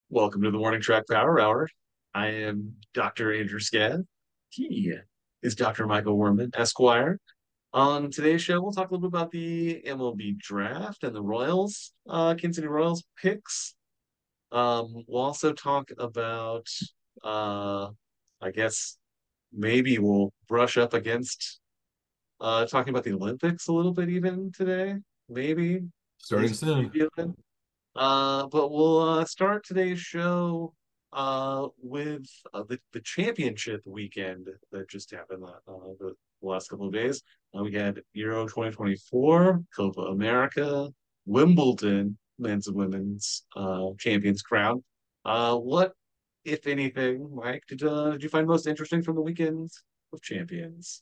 Welcome to the Morning Track Power Hour. I am Dr. Andrew Skadd. He is Dr. Michael Worman, Esquire. On today's show, we'll talk a little bit about the MLB draft and the Royals, Kansas City Royals picks. We'll also talk about, uh, I guess, maybe we'll brush up against talking about the Olympics a little bit even today. Maybe, at Starting least soon. preview. But we'll start today's show with the championship weekend that just happened the last couple of days. We had Euro 2024, Copa America, Wimbledon, men's and women's champions crown. What, if anything, Mike, did you find most interesting from the weekend of champions?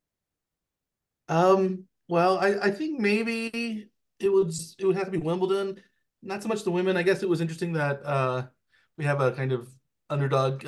Well, I think maybe it would have to be Wimbledon. Not so much the women. I guess it was interesting that we have a kind of underdog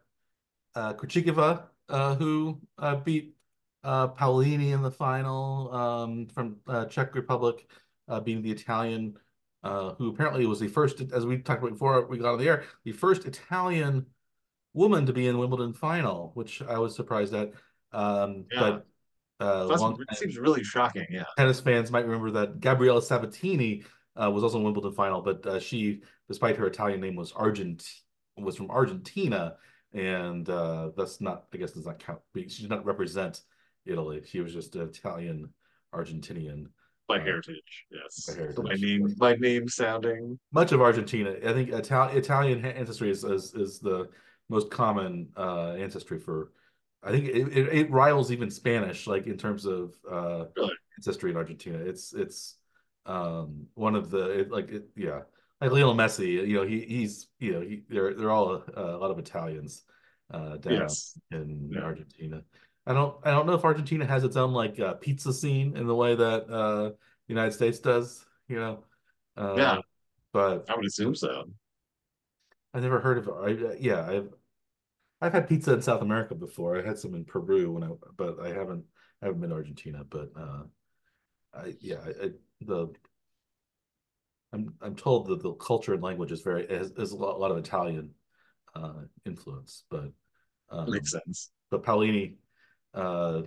Kuchikova who beat Paolini in the final from Czech Republic, beating the Italian who apparently was the first, as we talked about before we got on the air, the first Italian woman to be in the Wimbledon final, which I was surprised at. Yeah, But long it seems really shocking. Yeah, tennis fans might remember that Gabriella Sabatini was also in Wimbledon final, but she, despite her Italian name, was from Argentina, and that's not, I guess, does not count. She did not represent Italy. She was just an Italian Argentinian by uh, heritage. by Yes, heritage. by name sounding. Much of Argentina, I think Italian ancestry is the most common ancestry for. I think it rivals even Spanish, like in terms of Really. ancestry in Argentina. It's one of the yeah, like Lionel Messi. He's they're all a lot of Italians down Yes. in Yeah. Argentina. I don't know if Argentina has its own like pizza scene in the way that the United States does. Yeah, Uh, but I would assume so. I never heard of it. Yeah, I've had pizza in South America before. I had some in Peru but I haven't been to Argentina. But I yeah, the I'm told that the culture and language is a lot of Italian influence. Makes Um, sense. but Paolini uh,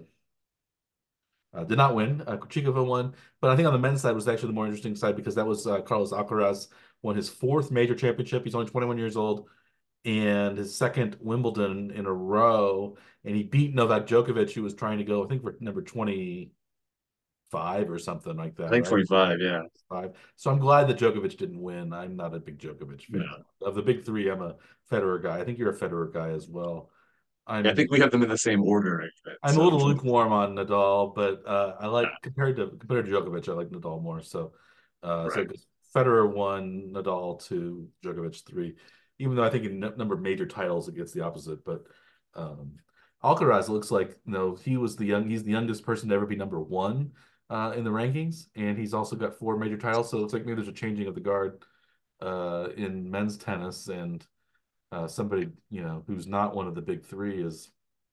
did not win. Kuchikova won, but I think on the men's side was actually the more interesting side because that was Carlos Alcaraz won his fourth major championship. He's only 21 years old and his second Wimbledon in a row. And he beat Novak Djokovic, who was trying to go, I think, for number 25 or something like I that, think right? 25, yeah. Five. So I'm glad that Djokovic didn't win. I'm not a big Djokovic fan. No. Of the big three, I'm a Federer guy. I think you're a Federer guy as well. I I'm think we have them in the same order, I think. I'm a So little lukewarm on Nadal, but I like compared to Djokovic, I like Nadal more. So right. because Federer won, Nadal two, Djokovic three. Even though I think in number of major titles it gets the opposite, but um, Alcaraz looks like he's the youngest person to ever be number one in the rankings, and he's also got four major titles. So it looks like maybe there's a changing of the guard in men's tennis, and somebody who's not one of the big three is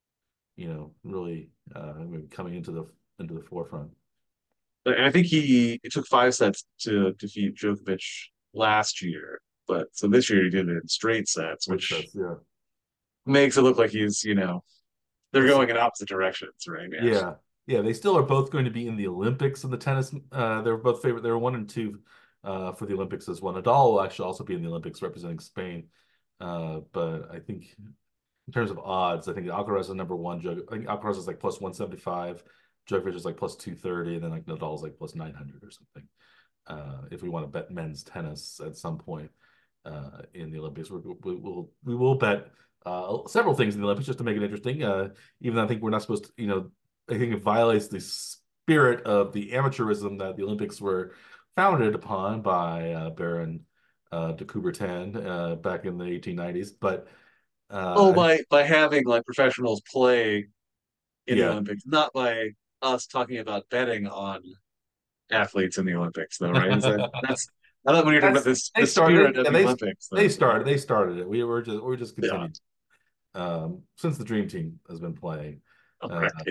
really maybe coming into the forefront. And I think it took 5 sets to defeat Djokovic last year. But so this year he did it in straight sets, Which which says, yeah, makes it look like they're it's going in opposite directions, right? Yeah. yeah, yeah. They still are both going to be in the Olympics in the tennis. They're both favorite. They were one and two for the Olympics as well. Nadal will actually also be in the Olympics representing Spain. But I think in terms of odds, I think Alcaraz is number one. I think Alcaraz is like plus 175. Djokovic is like plus 230, and then like Nadal's like plus 900 or something. If we want to bet men's tennis at some point in the Olympics, we will bet several things in the Olympics just to make it interesting. Even though I think we're not supposed to, I think it violates the spirit of the amateurism that the Olympics were founded upon by Baron de Coubertin back in the 1890s. But Oh, I, by having like professionals play in the yeah, Olympics, not by us talking about betting on athletes in the Olympics, though, right? That's I thought when you're talking about that's this they the spirit started. of Yeah, the Olympics, they though. started. They started it. We were just Yeah. continued since the Dream Team has been playing. All Uh, right.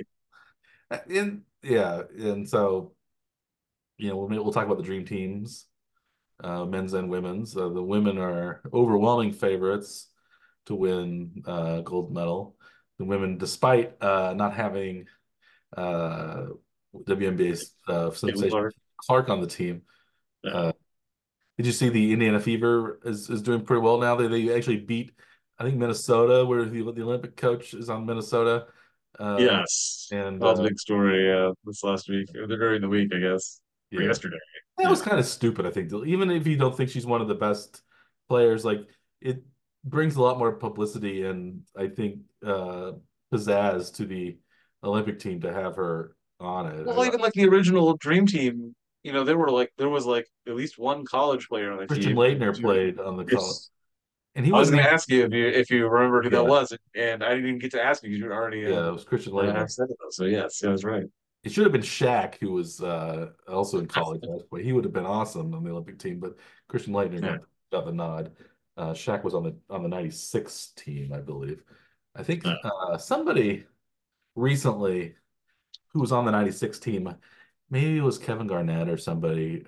and yeah, and so we'll talk about the Dream Teams men's and women's. The women are overwhelming favorites to win gold medal. The women, despite not having uh, WNBA's Caitlin sensation Clark. Clark on the team. Yeah. Uh, did you see the Indiana Fever is doing pretty well now? They actually beat, I think, Minnesota, where the Olympic coach is on Minnesota. Uh, Yes. and That was a big story this last week, or during the week, I guess, or Yeah, yesterday. that was Yeah. kind of stupid, I think. Even if you don't think she's one of the best players, like it brings a lot more publicity and I think pizzazz to the Olympic team to have her on it. Well, even like the original Dream Team, there was like at least one college player on the Christian team. Laettner played on the call, It's, and he I was wasn't going to even. ask you if you remembered who that Yeah, was, and I didn't even get to ask you because you already yeah, it was Christian Laettner. have said it. So yes, yeah, that's right. It should have been Shaq, who was also in college basketball. He would have been awesome on the Olympic team, but Christian Laettner Yeah. got the nod. Shaq was on the '96 team, I believe. I think Yeah. somebody recently who was on the '96 team, maybe it was Kevin Garnett or somebody.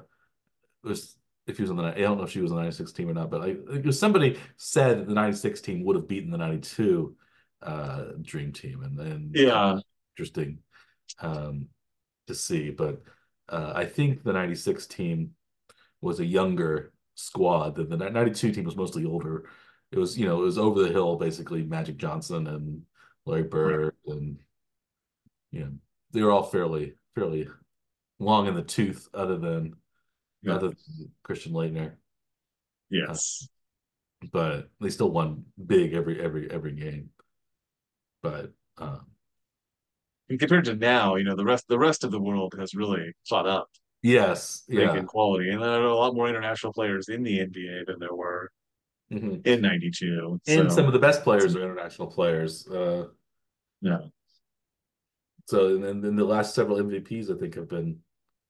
Was if he was on the I don't know if she was on the '96 team or not, but it was somebody said that the '96 team would have beaten the '92 Dream Team, and then kind of Yeah. interesting. Um, to see, but I think the '96 team was a younger squad. The '92 team was mostly older. It was over the hill, basically Magic Johnson and Larry Right. Bird, and you know, they were all fairly long in the tooth, Yeah. other than Christian Laettner. Uh, Yes. but they still won big every game. But And compared to now, the rest of the world has really caught up, yes, I think, yeah. in quality, and there are a lot more international players in the NBA than there were hmm in '92. And some So, of the best players are international players. yeah, So and then the last several MVPs I think have been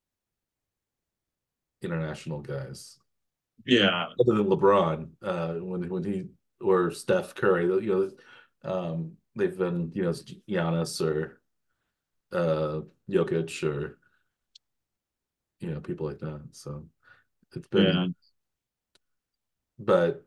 international guys, yeah, other than LeBron, when he or Steph Curry. They've been Giannis or uh, Jokic or people like that. So it's been, yeah. but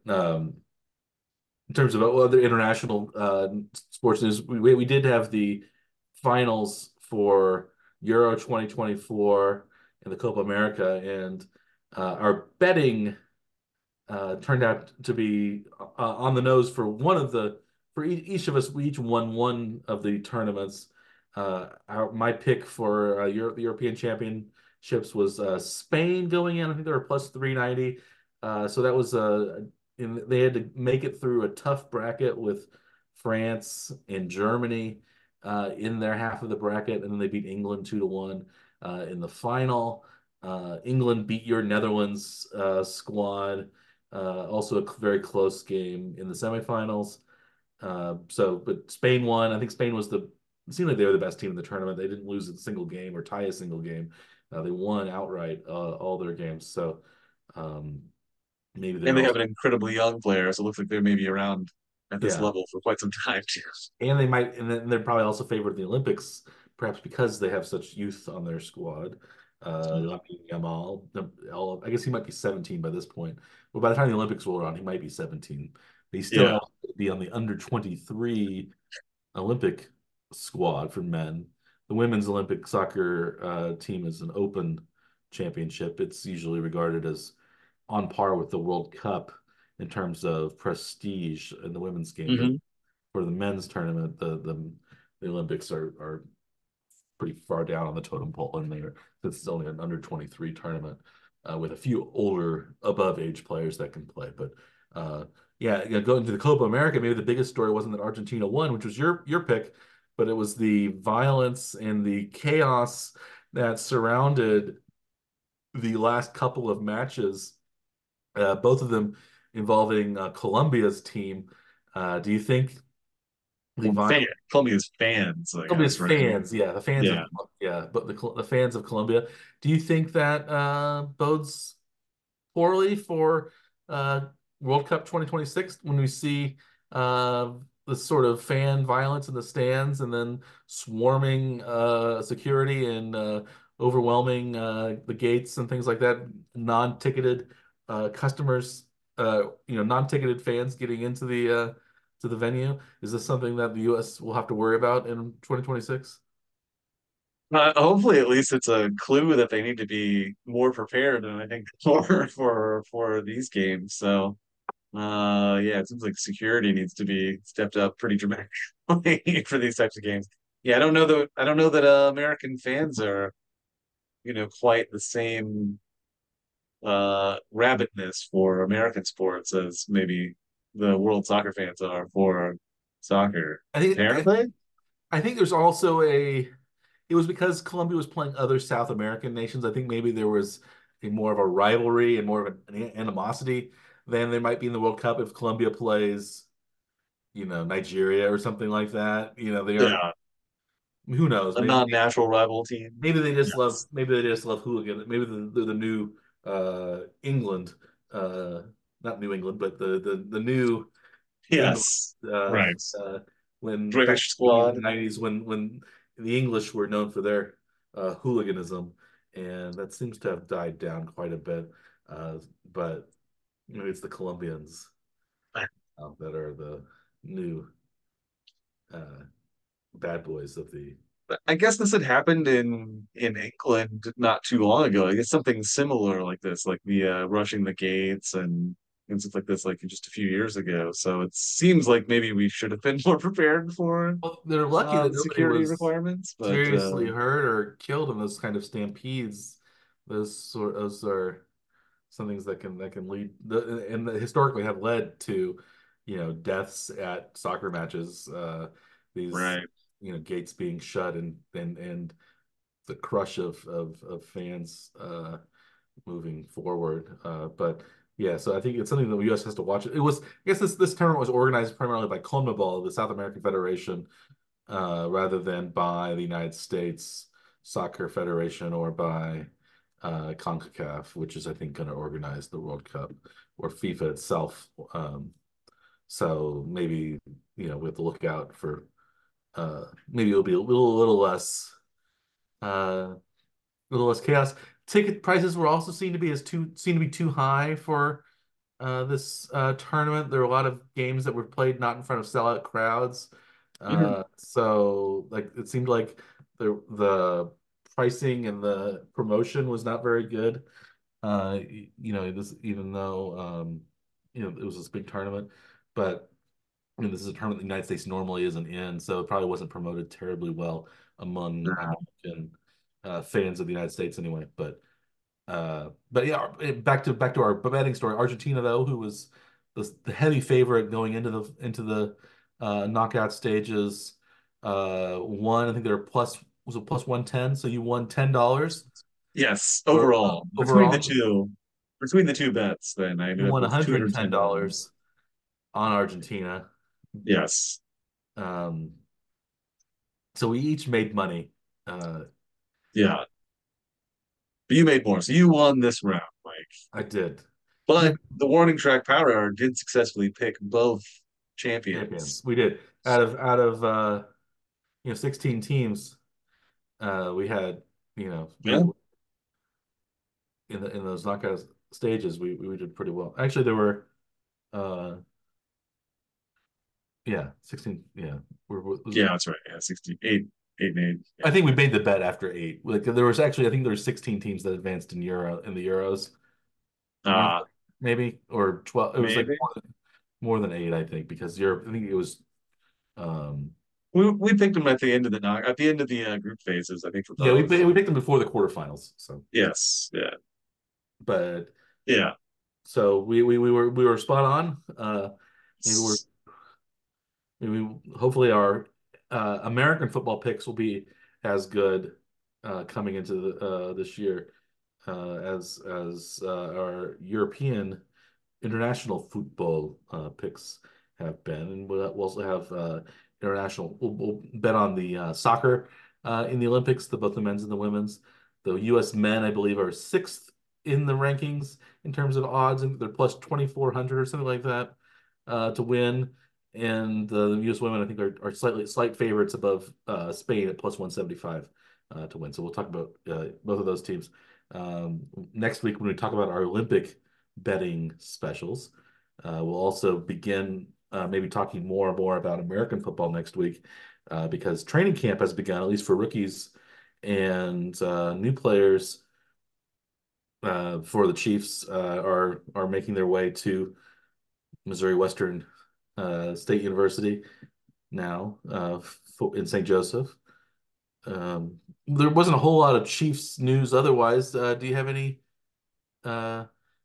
in terms of other international sports news, we did have the finals for Euro 2024 and the Copa America, and our betting turned out to be on the nose for each of us. We each won one of the tournaments. My pick for the European Championships was Spain going in. I think they were plus 390. So that was they had to make it through a tough bracket with France and Germany in their half of the bracket, and then they beat England 2-1 in the final. England beat your Netherlands squad. Also a very close game in the semifinals. But Spain won. I think Spain was it seemed like they were the best team in the tournament. They didn't lose a single game or tie a single game. They won outright all their games. So um, maybe And they're they have also, an incredibly young player, so it looks like they may be around at this yeah. level for quite some time too. And they might, and then they're probably also favored in the Olympics, perhaps because they have such youth on their squad. Yamal, I guess he might be 17 by this point. But by the time the Olympics roll around, he might be 17. But he's still Yeah, eligible to be on the under 23 Olympic squad for men. The women's Olympic soccer team is an open championship. It's usually regarded as on par with the World Cup in terms of prestige in the women's game. But hmm for the men's tournament, the Olympics are pretty far down on the totem pole, and this is only an under 23 tournament with a few older above age players that can play. But going to the Copa America, maybe the biggest story wasn't that Argentina won, which was your pick, but it was the violence and the chaos that surrounded the last couple of matches, both of them involving Colombia's team. Do you think the well, violence Colombia's fans, I Colombia's guess, right? fans, yeah, the fans of Yeah. but the fans of Colombia. Do you think that bodes poorly for uh, World Cup 2026 when we see uh, the sort of fan violence in the stands and then swarming security and overwhelming the gates and things like that, non-ticketed customers, non-ticketed fans getting into the venue? Is this something that the U.S. will have to worry about in 2026? Hopefully, at least it's a clue that they need to be more prepared, and I think for these games. So, yeah, it seems like security needs to be stepped up pretty dramatically for these types of games. Yeah, I don't know that American fans are, quite the same rabidness for American sports as maybe the world soccer fans are for soccer. I think Fair to I, say? I think there's also it was because Colombia was playing other South American nations. I think maybe there was a more of a rivalry and more of an animosity than there might be in the World Cup if Colombia plays, Nigeria or something like that. They aren't, Yeah, who knows? a Maybe non-natural rival team. Yes. maybe they just love hooligan. Maybe the new England, uh not New England, but the new England Yes. uh, Right. uh, when back British in the 80s and squad. 90s when the English were known for their hooliganism, and that seems to have died down quite a bit. Uh, but it's the Colombians that are the new uh, bad boys of the. I guess this had happened in England not too long ago. I guess something similar like this, like the rushing the gates and stuff like this, like just a few years ago. So it seems like maybe we should have been more prepared for Well, they're lucky that the nobody security was requirements. But seriously hurt or killed in those kind of stampedes. Those are some things that can lead and historically have led to deaths at soccer matches, these right, gates being shut and the crush of fans moving forward, but yeah, so I think it's something that the U.S. has to watch. I guess this tournament was organized primarily by CONMEBOL, the South American Federation, rather than by the United States Soccer Federation or by CONCACAF, which is, I think, going to organize the World Cup, or FIFA itself. So maybe, we have to look out for maybe it'll be uh, a little less chaos. Ticket prices were also seen to be too high for this tournament. There were a lot of games that were played not in front of sellout crowds. Mhm. So like it seemed like the pricing and the promotion was not very good. This even though it was this big tournament, but this is a tournament the United States normally isn't in, so it probably wasn't promoted terribly well among American fans of the United States anyway. But yeah, back to our betting story. Argentina, though, who was the heavy favorite going into the knockout stages, won. I think they were was it plus 110? So you won $10 Yes, or overall overall. between the two bets, then I You ended up won with $210. $110 on Argentina. Yes, Um, so we each made money. Uh, yeah, but you made more, so you won this round, Mike. I did. Yeah, But the warning track power hour did successfully pick both champions. champions. We did. Out of 16 teams, we had, Yeah, in those knockout stages, we did pretty well. Actually, there were uh yeah, 16, yeah. Was yeah, it? that's right. Yeah, 68, 8 and 8. Yeah. I think we made the bet after eight. Like there was actually, I think there were 16 teams that advanced in the Euros. Weren't Uh, there? Maybe or 12. It was like maybe. more than eight, I think, because Europe, I think it was um We picked them at the end of the group phases, I think for yeah, both. we picked them before the quarterfinals. So Yes, yeah, but yeah. so we were spot on. Maybe we're maybe hopefully our American football picks will be as good coming into this year as our European international football picks have been, and we'll also have international. We'll bet on the soccer in the Olympics, both the men's and the women's. The U.S. men, I believe, are sixth in the rankings in terms of odds, and they're plus 2,400 or something like that to win. And the U.S. women, I think, are slight favorites above Spain at plus 175. to win. So we'll talk about both of those teams next week when we talk about our Olympic betting specials. We'll also begin maybe talking more and more about American football next week because training camp has begun, at least for rookies and new players for the Chiefs are making their way to Missouri Western State University now in St. Joseph. There wasn't a whole lot of Chiefs news otherwise. Do you have any? Uh,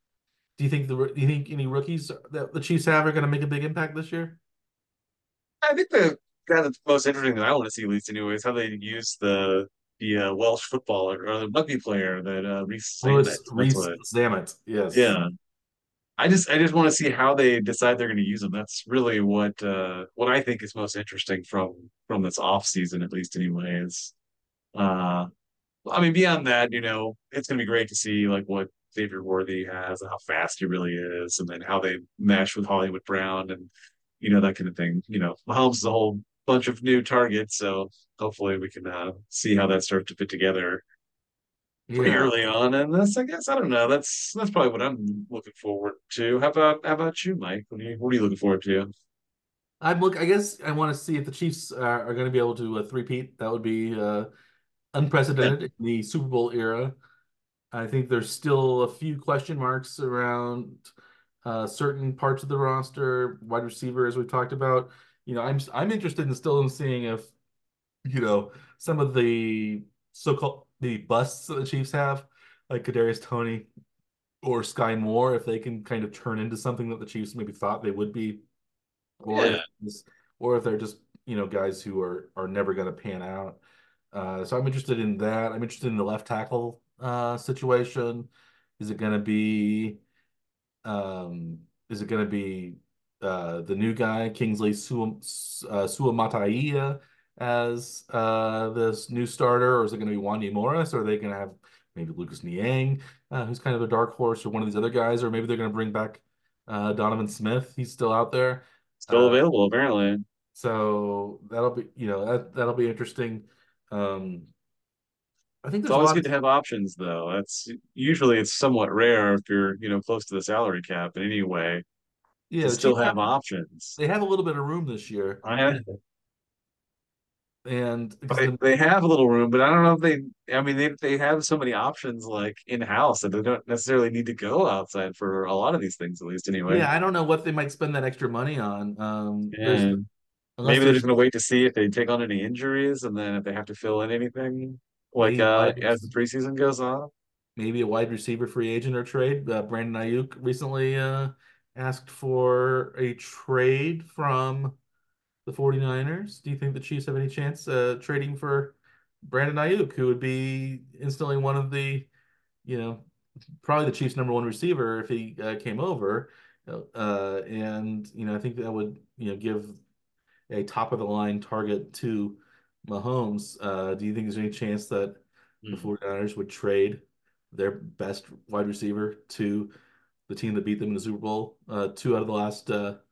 do you think any rookies that the Chiefs have are going to make a big impact this year? I think the guy that's most interesting that I want to see, at least anyway, is how they use the Welsh footballer or the rugby player that Reese Samet. That's Reese what. Zamet, yes. Yeah. I just want to see how they decide they're going to use them. That's really what I think is most interesting from this off season, at least anyway, is uh I mean beyond that, it's gonna be great to see like what Xavier Worthy has and how fast he really is, and then how they mesh with Hollywood Brown and that kind of thing. Mahomes is a whole bunch of new targets, so hopefully we can see how that starts to fit together pretty Yeah. early on in this, I guess. I don't know. That's probably what I'm looking forward to. How about you, Mike? What are you looking forward to? I guess I want to see if the Chiefs are going to be able to three-peat. That would be Yeah, unprecedented in the Super Bowl era. I think there's still a few question marks around certain parts of the roster, wide receiver, as we've talked about. I'm interested in still in seeing if some of the so-called the busts that the Chiefs have, like Kadarius Toney or Sky Moore, if they can kind of turn into something that the Chiefs maybe thought they would be, or yeah. if this, or if they're just guys who are never going to pan out. So I'm interested in that. I'm interested in the left tackle situation. Is it going to be um, is it going to be the new guy Kingsley Suamataia as this new starter, or is it going to be Wanya Morris, or are they going to have maybe Lucas Niang, who's kind of a dark horse, or one of these other guys, or maybe they're going to bring back Donovan Smith. He's still out there. Still Uh, available, apparently. so that'll be, that'll be interesting. Um, I think It's there's a always lot good of, to have options, though. That's usually it's somewhat rare if you're, close to the salary cap in any way yeah, to the still Chiefs have options. they have a little bit of room this year, I and because But the they have a little room, but I don't know if I mean, they have so many options like in-house that they don't necessarily need to go outside for a lot of these things, at least anyway. yeah, I don't know what they might spend that extra money on. There's And unless maybe they're just there's going to wait to see if they take on any injuries and then if they have to fill in anything like maybe a as the preseason goes on. wide receiver free agent or trade. Brandon Ayuk recently asked for a trade from the 49ers. Do you think the Chiefs have any chance trading for Brandon Ayuk, who would be instantly one of the, you know, probably the Chiefs' number one receiver if he came over? And I think that would give a top of the line target to Mahomes. Do you think there's any chance that the Hmm. 49ers would trade their best wide receiver to the team that beat them in the Super Bowl two out of the last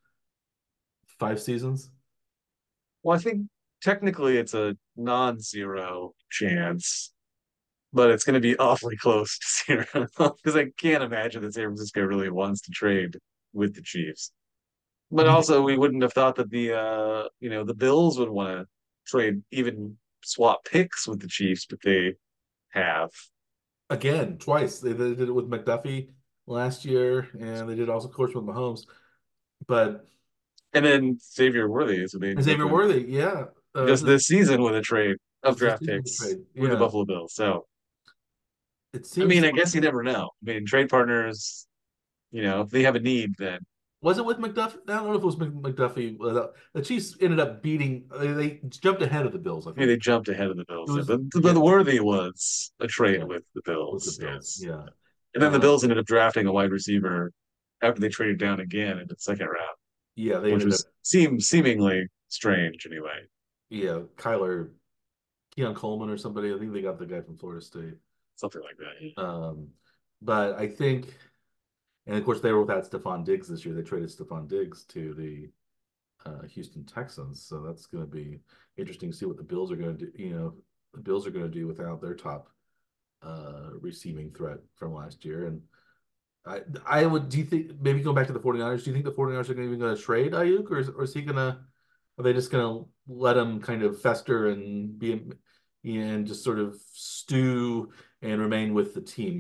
five seasons? Well, I think technically it's a non-zero chance, but it's going to be awfully close to zero because I can't imagine that San Francisco really wants to trade with the Chiefs. But Do you think also, we wouldn't have thought that the Bills would want to trade, even swap picks with the Chiefs, but they have. again twice they did it with McDuffie last year, and they did also, of course, with Mahomes. But And then Xavier Worthy is what they ended up Xavier with Worthy, yeah, just this season with a trade of this draft season with the picks trade, with the yeah, Buffalo Bills. So, it I mean, seems I like. guess you never know. I mean, trade partners, if they have a need, then Was it with McDuffie? I don't know if it was McDuffie. The Chiefs ended up beating. They jumped ahead of the Bills, I maybe they think. jumped ahead of the It Bills. was But yeah, the Worthy was a trade yeah, with the with the Bills, Bills. yes. Yeah, And then the uh, Bills ended up drafting a wide receiver after they traded down again in the second round, yeah. They which ended up. was seemingly strange anyway. Yeah, Keon Coleman or somebody. I think they got the guy from Florida State. Something like that. Um, but I think, and of course, they were without Stephon Diggs this year. They traded Stephon Diggs to the Houston Texans, so that's going to be interesting to see what the Bills are going to do. the Bills are going to do without their top receiving threat from last year. And I would, do you think, maybe going back to the 49ers, do you think the 49ers are even going to trade Ayuk, or is he going to, are they just going to let him kind of fester and be, and just sort of stew and remain with the team?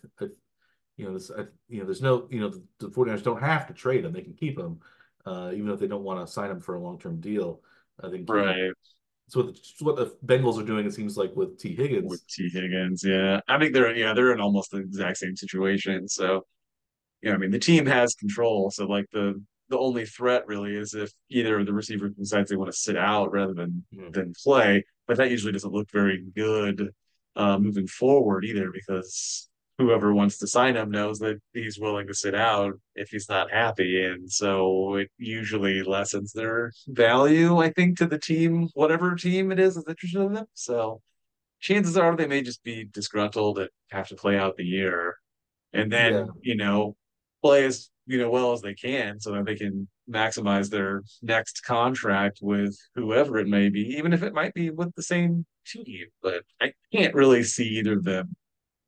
There's no, the 49ers don't have to trade him. They can keep him, even if they don't want to sign him for a long-term deal. I think, Right. it's what the Bengals are doing, it seems like, with T. With Higgins. T. Higgins, yeah. I think they're in almost the exact same situation. So, I mean, the team has control. So like the only threat really is if either of the receivers decides they want to sit out rather Hmm. than play. But that usually doesn't look very good moving forward either, because whoever wants to sign him knows that he's willing to sit out if he's not happy. And so it usually lessens their value, I think, to the team, whatever team it is that's interested in them. So chances are they may just be disgruntled and have to play out the year and Yeah. then, play as, well as they can so that they can maximize their next contract with whoever it may be, even if it might be with the same team. But I can't really see either of them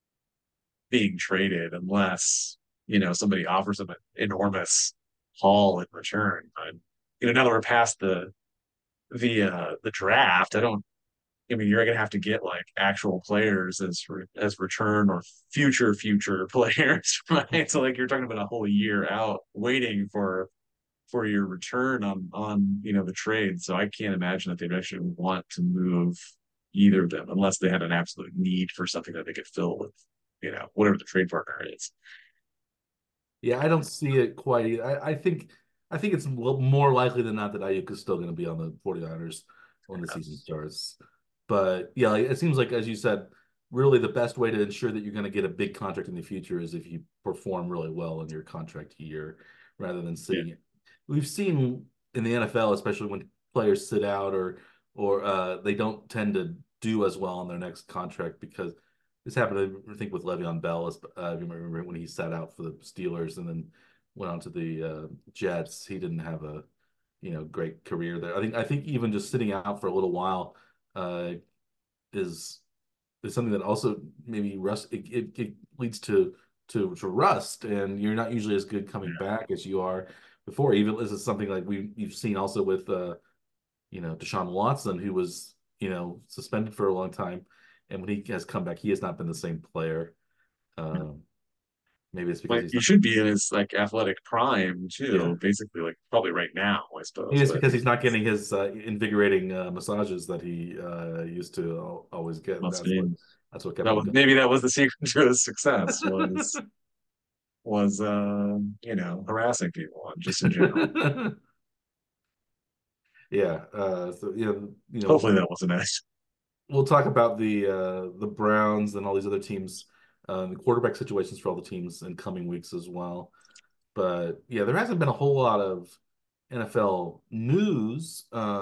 being traded unless, somebody offers them an enormous haul in return. But, now that we're past the draft, I mean, you're gonna have to get like actual players as return or future players, right? So like you're talking about a whole year out waiting for your return on the trade. So I can't imagine that they'd actually want to move either of them unless they had an absolute need for something that they could fill with, whatever the trade partner is. Yeah, I don't see it quite either. I think it's more likely than not that Ayuk is still going to be on the 49ers when the season starts. But yeah, like, it seems like, as you said, really the best way to ensure that you're going to get a big contract in the future is if you perform really well in your contract year rather than Yeah. sitting. We've seen in the NFL, especially when players sit out or they don't tend to do as well on their next contract because this happened, I think, with Le'Veon Bell. You remember when he sat out for the Steelers and then went on to the Jets. He didn't have a great career there. I think even just sitting out for a little while uh, is is something that also maybe it leads to rust, and you're not usually as good coming back as you are before. Even this is something like you've seen also with Deshaun Watson, who was, suspended for a long time. And when he has come back, he has not been the same player. Um, Maybe it's because But he's he not. should be in his like athletic prime Yeah, too, basically like probably right now, I maybe suppose. it's But because he's not getting his invigorating massages that he used to always get, and must that's what be that's what kept that him was going. maybe that was the secret to his success was harassing people just in general. Yeah. So Hopefully that wasn't it. we'll talk about the Browns and all these other teams, the quarterback situations for all the teams in coming weeks as well. But yeah, there hasn't been a whole lot of NFL news.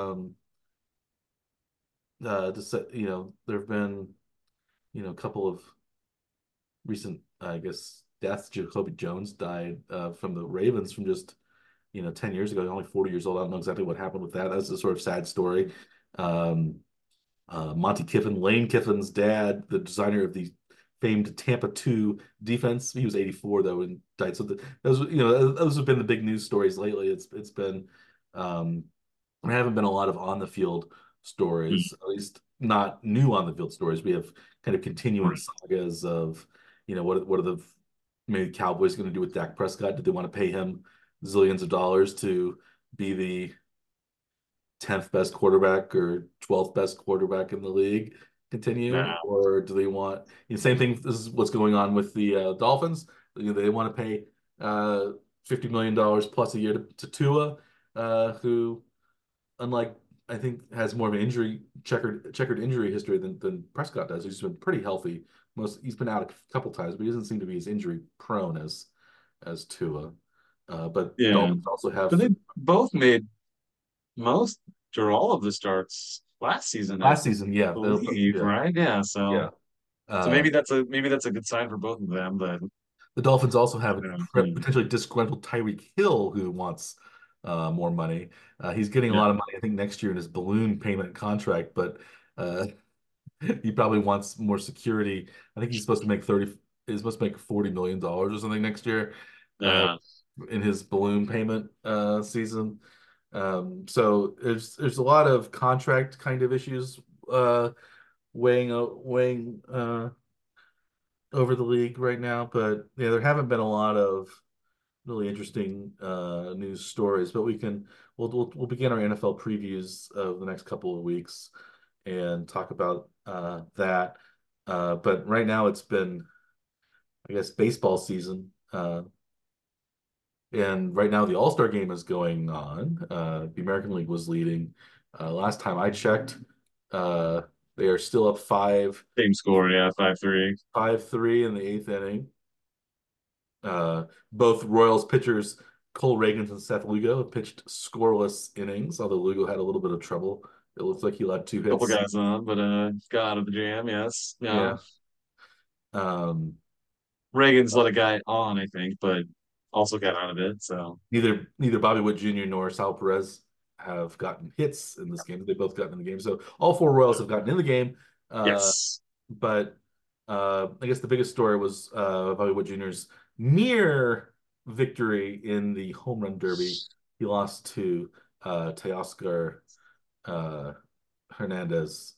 Just there have been a couple of recent, I guess, deaths. Jacoby Jones died from the Ravens from just 10 years ago. He's only 40 years old. I don't know exactly what happened with that. That's a sort of sad story. Um, Monty Kiffin, Lane Kiffin's dad, the designer of the famed Tampa 2 defense. He was 84 though and died. So those have been the big news stories lately. It's been there haven't been a lot of on the field stories, at least not new on the field stories. We have kind of continuing Right. sagas of, what are the maybe Cowboys going to do with Dak Prescott? Do they want to pay him zillions of dollars to be the 10th best quarterback or 12th best quarterback in the league continue? Nah. Or do they want, same thing, this is what's going on with the Dolphins. They want to pay $50 million plus a year to Tua, who, unlike, I think, has more of an checkered injury history than Prescott does. He's been pretty healthy. He's been out a couple times, but he doesn't seem to be as injury prone as Tua. But the Yeah. Dolphins also have But they both made most or all of the starts last season, I last season, yeah, believe, yeah, right? Yeah. yeah. So Uh, maybe that's a good sign for both of them, but the Dolphins also have a yeah. potentially disgruntled Tyreek Hill who wants more money. He's getting a Yeah. lot of money, I think, next year in his balloon payment contract, but uh, He probably wants more security. I think he's supposed to make 30, he's supposed to make $40 million or something next year, uh, Yeah. in his balloon payment season. So there's a lot of contract kind of issues weighing over the league right now, but yeah, there haven't been a lot of really interesting news stories. But we'll begin our NFL previews of the next couple of weeks and talk about that. But right now it's been, I guess, baseball season. And right now the All-Star game is going on. The American League was leading. Last time I checked, uh, they are still up Same score, yeah, 5-3. 5-3 in the eighth inning. Uh, Both Royals pitchers, Cole Ragans and Seth Lugo, pitched scoreless innings, although Lugo had a little bit of trouble. It looks like he let two Couple hits. guys on, but got out of the jam, yes. Yeah. Yeah. Um, Reagan's let a guy on, I think, but also got out of it. So neither Bobby Witt Jr. nor Sal Perez have gotten hits in this game. They both gotten in the game. So all four Royals have gotten in the game. Uh, yes. but I guess the biggest story was Bobby Witt Jr.'s near victory in the home run derby. He lost to Teoscar uh, Hernandez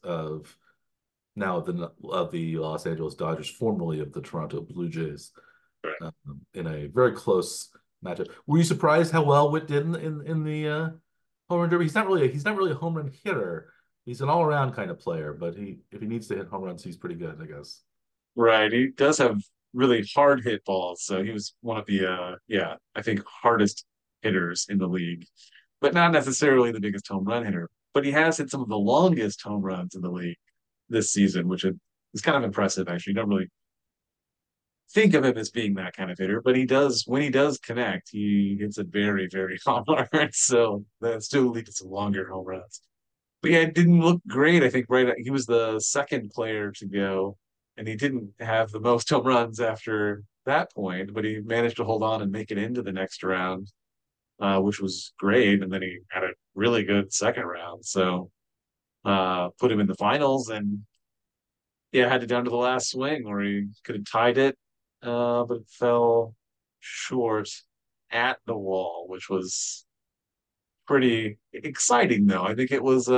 of the Los Angeles Dodgers, formerly of the Toronto Blue Jays, Right. in a very close matchup. Were you surprised how well Witt did in the home run derby? He's not really a home run hitter. He's an all around kind of player, but he if he needs to hit home runs, he's pretty good, I guess. Right. He does have really hard hit balls. So he was one of the yeah, I think hardest hitters in the league, but not necessarily the biggest home run hitter. But he has hit some of the longest home runs in the league this season, which is kind of impressive actually. You don't really think of him as being that kind of hitter, but he does when he does connect, he hits it very, very hard. So that still leads to some longer home runs. But yeah, it didn't look great. I think he was the second player to go, and he didn't have the most home runs after that point, but he managed to hold on and make it into the next round, which was great. And then he had a really good second round. So put him in the finals and yeah, had it down to the last swing where he could have tied it, but it fell short at the wall, which was pretty exciting though. I think it was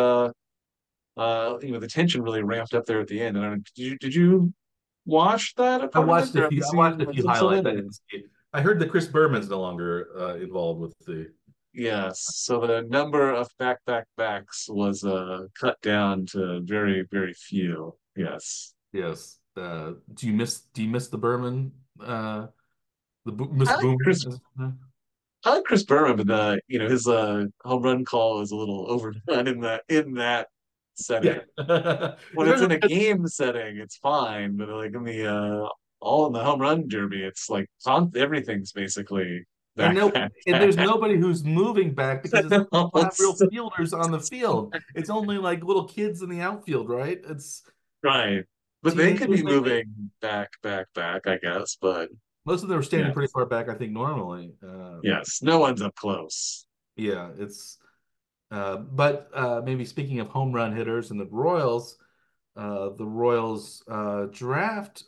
the tension really ramped up there at the end. And I don't, did you watch that part of it, or have you I watched seen a few clips of highlights. it? I Or? didn't see it. I heard that Chris Berman's no longer involved with the. Yes. So the number of back-back-backs was cut down to very, very few. Yes. Yes. Do you miss the Berman Miss I like Chris. Boomer? I like Chris Berman, but his home run call is a little overdone in that Yeah. setting. When it's Especially in a because game setting, it's fine, but like in the all in the home run derby, it's like everything's basically back back and there's back. nobody who's moving back because it's not real Almost. fielders on the field. It's only like little kids in the outfield, right? It's Right. But they could teenagers be maybe. moving back, back, back, I guess. But Most of them are yeah, standing pretty far back, I think, normally. yes, no one's up close. Yeah, it's but maybe speaking of home run hitters and the Royals draft,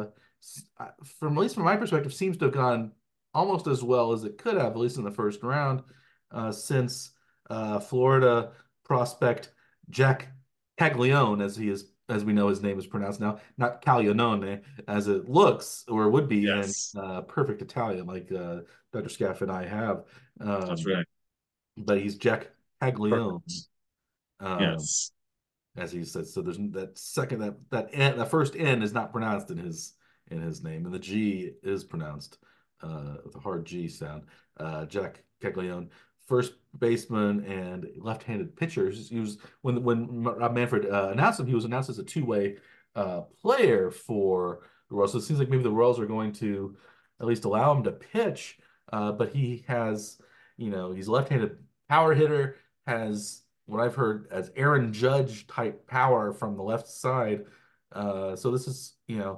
from at least from my perspective, seems to have gone almost as well as it could have, at least in the first round, since Florida prospect Jack Caglione, as we know his name is pronounced now, not Caglianone, as it looks or would be in Yes, perfect Italian, like Dr. Scaff and I have. that's Um, right. but he's Jack Caglione, Perfect. um, Yes. as he said. So there's that second that first N is not pronounced in his name, and the G is pronounced with a hard G sound. Jack Caglione, first baseman and left-handed pitcher. He was when Rob Manfred announced him, he was announced as a two-way player for the Royals. So it seems like maybe the Royals are going to at least allow him to pitch, but he has, he's a left-handed power hitter, has what I've heard as Aaron Judge type power from the left side. So this is,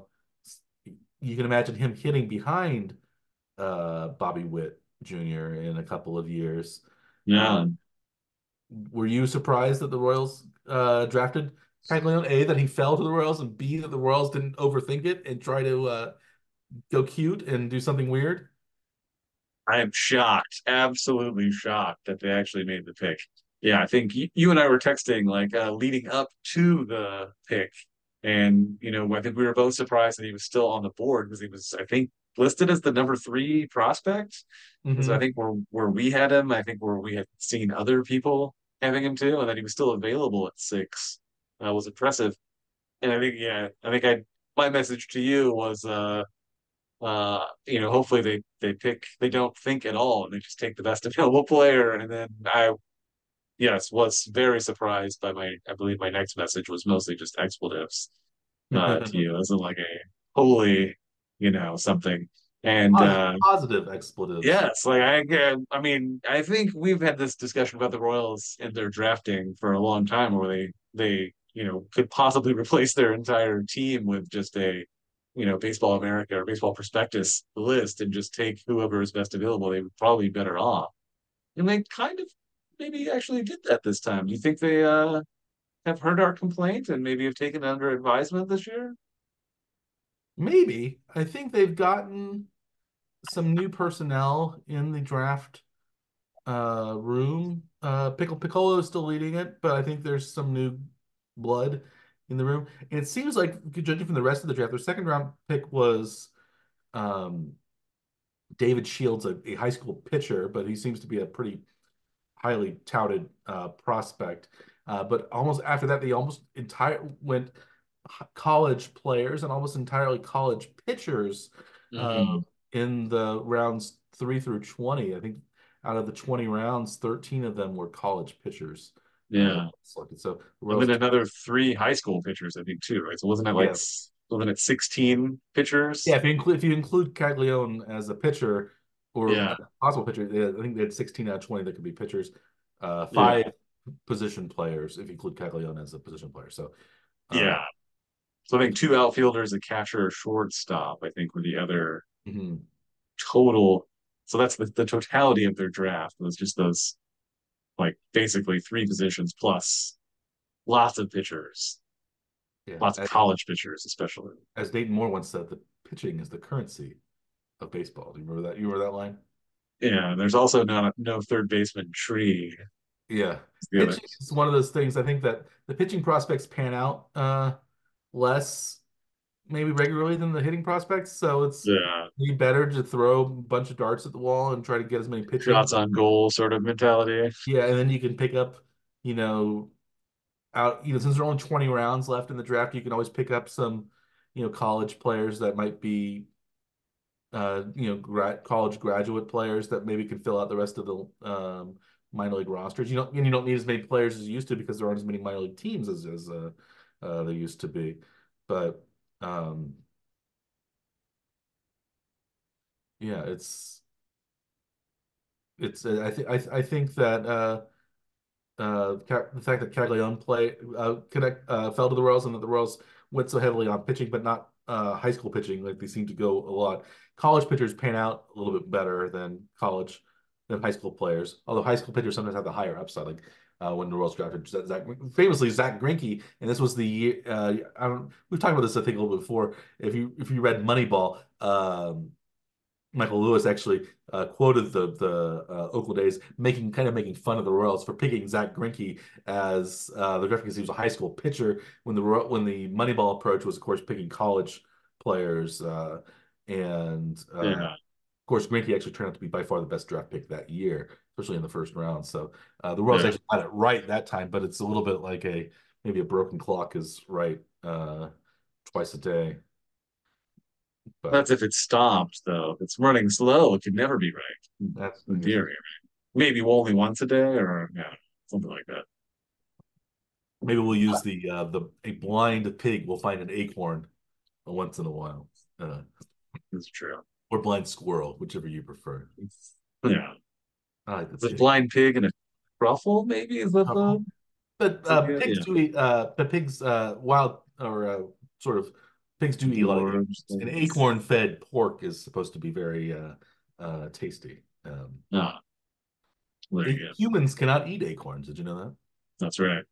you can imagine him hitting behind Bobby Witt Jr. in a couple of years. Uh, Yeah. were you surprised that the Royals drafted Caglione, A, that he fell to the Royals, and B, that the Royals didn't overthink it and try to go cute and do something weird? I am shocked, absolutely shocked that they actually made the pick. Yeah, I think you and I were texting like leading up to the pick, and I think we were both surprised that he was still on the board because he was, I think, listed as the number three prospect. And so I Hmm. think where we had him, I think where we had seen other people having him too, and that he was still available at six was impressive. And I think, yeah, I think my message to you was hopefully they don't think at all and they just take the best available player. And then yes, was very surprised by I believe my next message was mostly just expletives to you as in like a holy, something. And Positive expletives. yes, like I mean, I think we've had this discussion about the Royals and their drafting for a long time, where they could possibly replace their entire team with just a, Baseball America or Baseball Prospectus list and just take whoever is best available. They would probably be better off, and they kind of maybe actually did that this time. Do you think they have heard our complaint and maybe have taken it under advisement this year? Maybe. I think they've gotten some new personnel in the draft room. Piccolo is still leading it, but I think there's some new blood in the room. And it seems like, judging from the rest of the draft, their second round pick was um, David Shields, a high school pitcher, but he seems to be a pretty highly touted prospect. But almost after that, they almost entire went college players and almost entirely college pitchers uh, Hmm. in the rounds 3 through 20. I think out of the 20 rounds, 13 of them were college pitchers. Yeah. Selected. So the And Royals, then another three high school pitchers, I think, too, right? So yeah, wasn't it 16 yeah. pitchers? If you include Caglione as a pitcher or Yeah, a possible pitcher, I think they had 16 out of 20 that could be pitchers. yeah, Five position players if you include Caglione as a position player. So uh, yeah. So I think two outfielders, a catcher, a shortstop, I think were the other mhm. total. So that's the totality of their draft was just those like basically three positions plus lots of pitchers, Yeah, lots of college pitchers, especially. as Dayton Moore once said, the pitching is the currency of baseball. Do you remember that? You remember that line? Yeah, and there's also no third baseman tree. Yeah. Is the other. Pitching is one of those things. I think that the pitching prospects pan out less maybe regularly than the hitting prospects. So it's Yeah, maybe better to throw a bunch of darts at the wall and try to get as many pitching. shots on goal sort of mentality. Yeah, and then you can pick up, you know, since there are only 20 rounds left in the draft, you can always pick up some, college players that might be college graduate players that maybe can fill out the rest of the minor league rosters. You don't need as many players as you used to because there aren't as many minor league teams as there used to be. But um, yeah, it's I think that the fact that Caglione fell to the Royals and that the Royals went so heavily on pitching, but not high school pitching, like they seem to go a lot. College pitchers pan out a little bit better than high school players. Although high school pitchers sometimes have the higher upside, like when the Royals drafted famously Zach Greinke, and this was the year. I don't. We've talked about this I think a little bit before. If you read Moneyball, Michael Lewis actually quoted the Oakland A's making fun of the Royals for picking Zach Greinke as the draft because he was a high school pitcher when the Moneyball approach was of course picking college players and Yeah, of course Greinke actually turned out to be by far the best draft pick that year, especially in the first round. So the Royals yeah. actually got it right that time, but it's a little bit like maybe a broken clock is right twice a day, but That's if it stops, though. If it's running slow, it could never be right. that's I In guess. theory, maybe only once a day, or yeah, something like that. Maybe we'll use the a blind pig will find an acorn once in a while, uh, That's true. or blind squirrel, whichever you prefer. Yeah, I like the the pig. blind pig and a truffle, maybe is that Uh-huh. But pigs yeah, do eat. But pigs, wild or sort of pigs do eat a lot of dwarves acorns. An things. acorn-fed pork is supposed to be very tasty. Ah, there you go. Humans cannot eat acorns. Did you know that? That's right.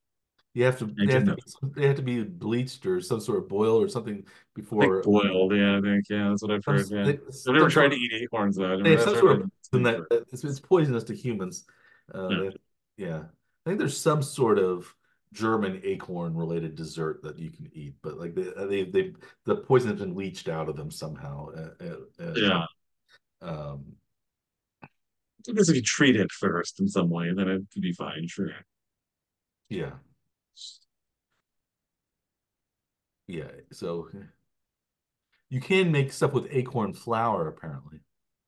You have to I didn't know. they have to be bleached or some sort of boil or something I think before boiled. Yeah, I think yeah, that's what I've heard. Yeah, I've never some tried sort to of eat acorns though. they have I've some heard sort that of it's poison good for. it's poisonous to humans. Yeah, Yeah, I think there's some sort of German acorn related dessert that you can eat, but like the poison has been leached out of them somehow. yeah. Um, I guess if you treat it first in some way, then it could be fine. Sure. yeah, yeah. So you can make stuff with acorn flour apparently,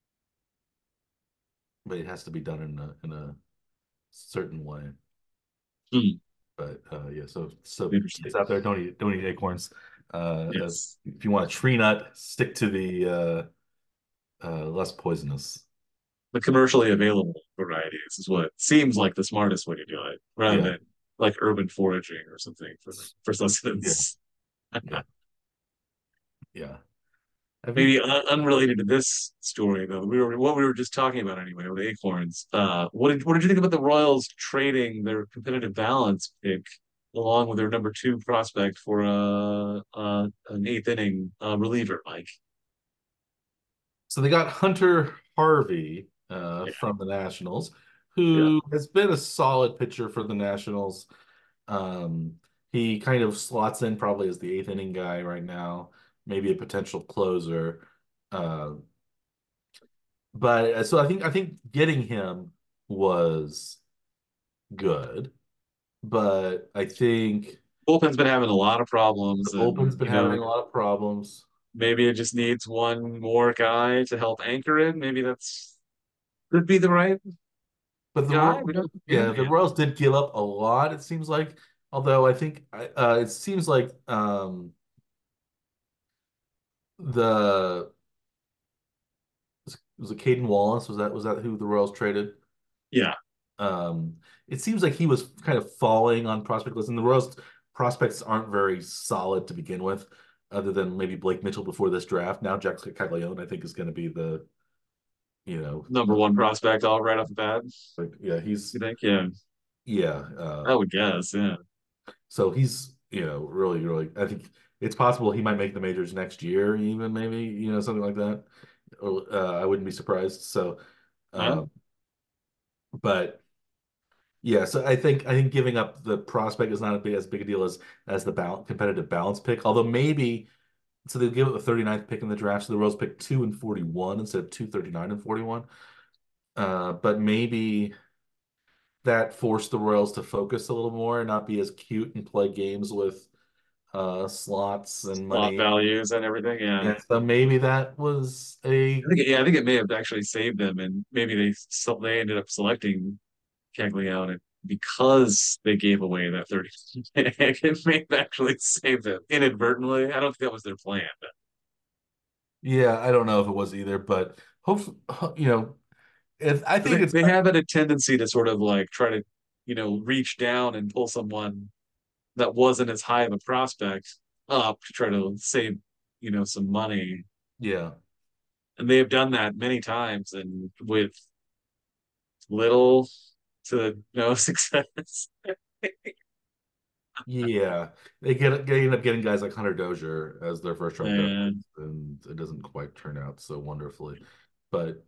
but it has to be done in a certain way. Hmm. But yeah, so Interesting. kids out there, don't eat acorns. Yes. If you want a tree nut, stick to the less poisonous. The commercially available varieties is what seems like the smartest way to do it, rather Yeah, than like urban foraging or something for yeah, sustenance. yeah, yeah. Have you? Maybe unrelated to this story though, we were just talking about anyway with acorns. What did you think about the Royals trading their competitive balance pick along with their number two prospect for an eighth inning reliever, Mike? So they got Hunter Harvey Yeah, from the Nationals, yeah, who has been a solid pitcher for the Nationals. Um, he kind of slots in probably as the eighth inning guy right now, maybe a potential closer. Uh, but so I think getting him was good, but I think bullpen's been having a lot of the problems, bullpen's and been having a lot of problems. maybe it just needs one more guy to help anchor it. Maybe that's could be the right But guy. We don't. Yeah, The Royals did give up a lot, it seems like. Although I think it seems like the was it Caden Wallace? Was that who the Royals traded? yeah. Um, it seems like he was kind of falling on prospect list, and the Royals prospects aren't very solid to begin with, other than maybe Blake Mitchell before this draft. Now Jack Caglione, I think, is going to be the you know Number one prospect all right off the bat. like yeah You he's think? Yeah, yeah I would guess. Yeah. so he's really I think it's possible he might make the majors next year even maybe something like that. Or I wouldn't be surprised. So Well, um, but yeah, so I think giving up the prospect is not as big a deal as the competitive balance pick. Although maybe so they give it the 39th pick in the draft, so the Royals pick 2 and 41 instead of 239 and 41. But maybe that forced the Royals to focus a little more and not be as cute and play games with slots and slot money. values and everything. Yeah. And so maybe that was a I think it may have actually saved them, and maybe they ended up selecting Caglione because they gave away that 30 pick. It may have actually saved them inadvertently. I don't think that was their plan. yeah, I don't know if it was either, but hopefully, I But think it's they have had a tendency to sort of like try to, reach down and pull someone that wasn't as high of a prospect up to try to save, some money. yeah. And they have done that many times and with little to no success. Yeah, they end up getting guys like Hunter Dozier as their first round pick, And and it doesn't quite turn out so wonderfully. But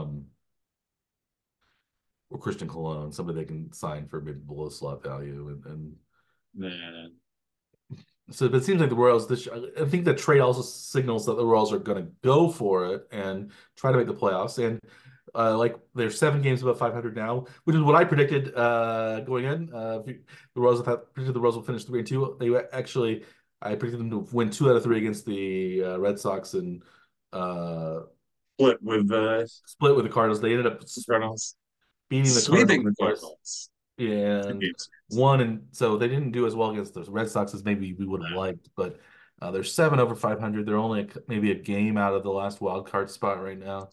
or Christian Cologne, somebody they can sign for maybe below slot value, and man, so but it seems like the Royals. I think the trade also signals that the Royals are going to go for it and try to make the playoffs. And like they're 7 games above 500 now, which is what I predicted going in. The Royals predicted the Royals will finish 3-2. Actually, I predicted them to win 2 out of 3 against the Red Sox and uh, split with split with the Cardinals. They ended up the Cardinals, beating the sweeping Cardinals the twice Cardinals. Two and games. won, and so they didn't do as well against the Red Sox as maybe we would have liked. But they're 7 over 500. They're only maybe a game out of the last wild card spot right now.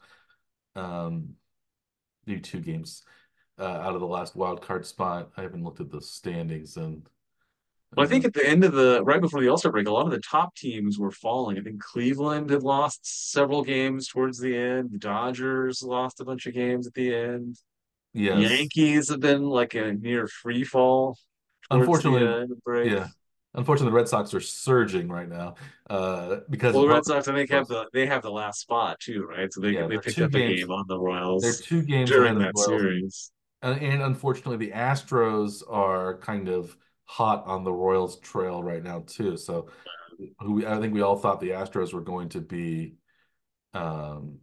Do 2 games out of the last wild card spot. I haven't looked at the standings and Well, I uh, think at the end of right before the All-Star break, a lot of the top teams were falling. I think Cleveland had lost several games towards the end. The Dodgers lost a bunch of games at the end. yes, Yankees have been like a near free fall. towards the Unfortunately, break. yeah. Unfortunately, the Red Sox are surging right now because Well, of the Red both. Sox, I think, they have the last spot too, right? So Yeah, they picked up a game on the they're Royals 2 games ahead during of the that Royals. series. And unfortunately, the Astros are kind of hot on the Royals trail right now too. So I think we all thought the Astros were going to be um,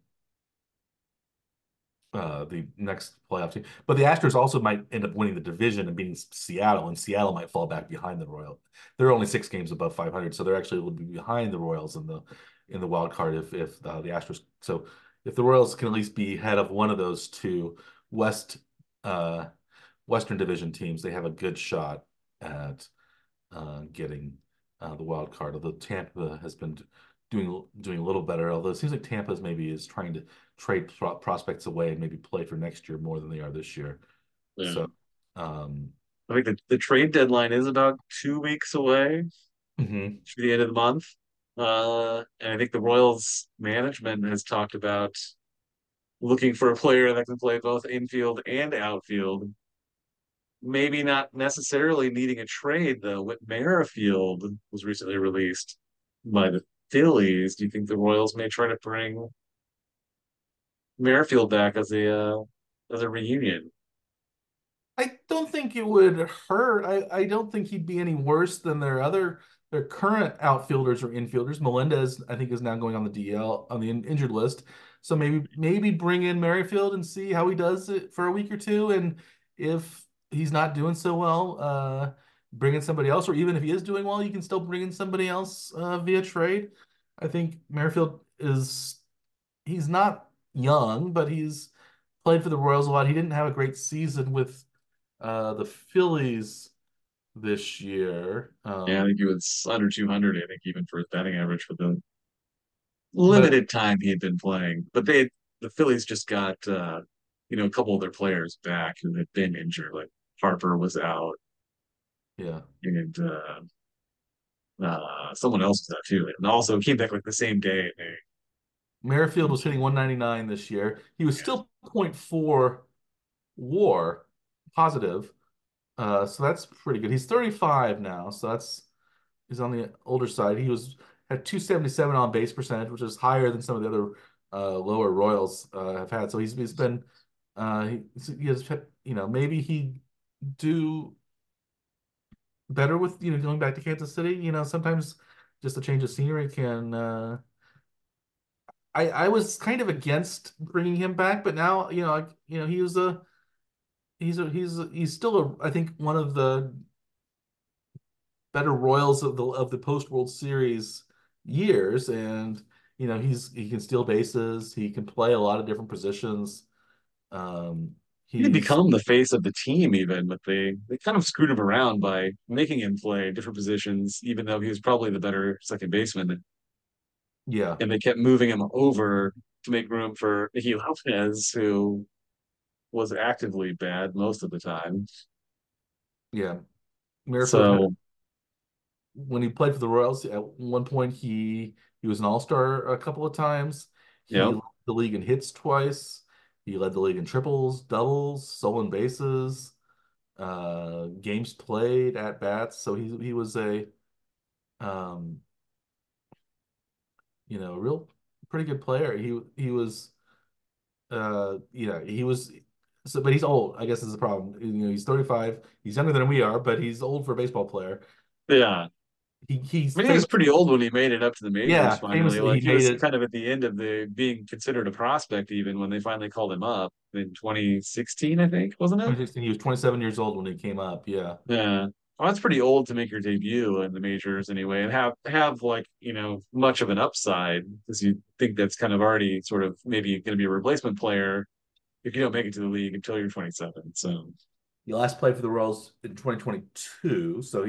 the next playoff team. But the Astros also might end up winning the division and beating Seattle, and Seattle might fall back behind the Royals. They're only 6 games above 500, so they're actually will be behind the Royals in the wild card if the Astros. So if the Royals can at least be ahead of one of those two West uh, Western Division teams, they have a good shot at getting the wild card. Although Tampa has been doing a little better. Although it seems like Tampa's maybe is trying to trade prospects away and maybe play for next year more than they are this year. Yeah. So, um, I think the trade deadline is about 2 weeks away. mhm. Should be the end of the month. And I think the Royals management has talked about looking for a player that can play both infield and outfield. Maybe not necessarily needing a trade though. Whit Merrifield was recently released by the Phillies. Do you think the Royals may try to bring Merrifield back as a reunion? I don't think it would hurt. I don't think he'd be any worse than their current outfielders or infielders. Melendez, I think, is now going on the DL on the injured list. So maybe bring in Merrifield and see how he does it for a week or two. And if he's not doing so well, bring in somebody else. Or even if he is doing well, you can still bring in somebody else via trade. I think Merrifield he's not young, but he's played for the Royals a lot. He didn't have a great season with the Phillies this year. Yeah, I think he was under 200, I think, even for his batting average for the But limited time he had been playing. But the Phillies just got, a couple of their players back who had been injured. Like Harper was out, yeah, and someone else was out too. And also came back like the same day. Merrifield was hitting 199 this year. He was still point 0.4 WAR positive. So that's pretty good. He's 35 now, so he's on the older side. He was had 277 on base percentage, which is higher than some of the other lower Royals have had. So he's been he has maybe he do better with going back to Kansas City. Sometimes just a change of scenery can. I was kind of against bringing him back, but now he was a he's still I think one of the better Royals of the post World Series years, and he can steal bases, he can play a lot of different positions. Um, He had he's become the face of the team even, but they kind of screwed him around by making him play different positions, even though he was probably the better second baseman. Yeah, And they kept moving him over to make room for Nicky Lopez, who was actively bad most of the time. yeah. Merrifield had So, when he played for the Royals, at one point he was an all-star a couple of times. He yep. led the league in hits twice. He led the league in triples, doubles, stolen bases, games played, at bats. So he was a um, real pretty good player. He was he was but he's old, I guess is the problem. He's 35. He's younger than we are, but he's old for a baseball player. Yeah. He's I mean, he was famous. pretty old when he made it up to the majors Yeah, finally. famously he Like he made was it kind of at the end of the being considered a prospect even when they finally called him up in 2016, I think, wasn't it? 2016. He was 27 years old when he came up. Yeah. Yeah. Well, that's pretty old to make your debut in the majors anyway, and have like, much of an upside because you think that's kind of already sort of maybe going to be a replacement player if you don't make it to the league until you're 27. So, He last played for the Royals in 2022, so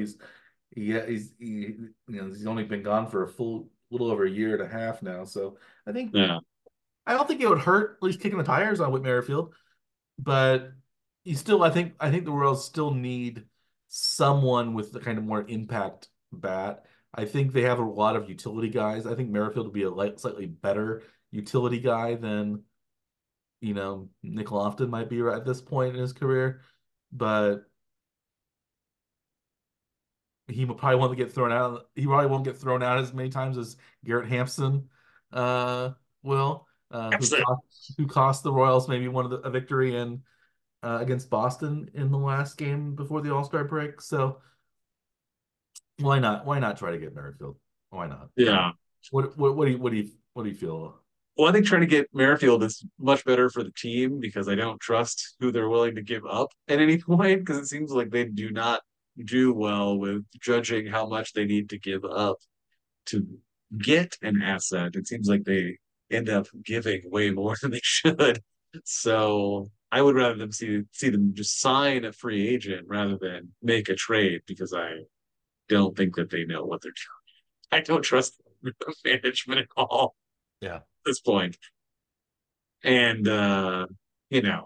he's only been gone for a full little over a year and a half now. So I think yeah. I don't think it would hurt at least kicking the tires on Whit Merrifield, but you still I think the Royals still need someone with the kind of more impact bat. I think they have a lot of utility guys. I think Merrifield would be a slightly better utility guy than Nick Lofton might be right at this point in his career. But he probably won't get thrown out. He probably won't get thrown out as many times as Garrett Hampson uh, will, Absolutely. who cost the Royals maybe a victory in against Boston in the last game before the All-Star break. So why not? Why not try to get Merrifield? Why not? Yeah. What do you feel? Well, I think trying to get Merrifield is much better for the team because I don't trust who they're willing to give up at any point because it seems like they do not do well with judging how much they need to give up to get an asset. It seems like they end up giving way more than they should. So I would rather them see them just sign a free agent rather than make a trade because I don't think that they know what they're doing. I don't trust management at all Yeah. at this point. And you know,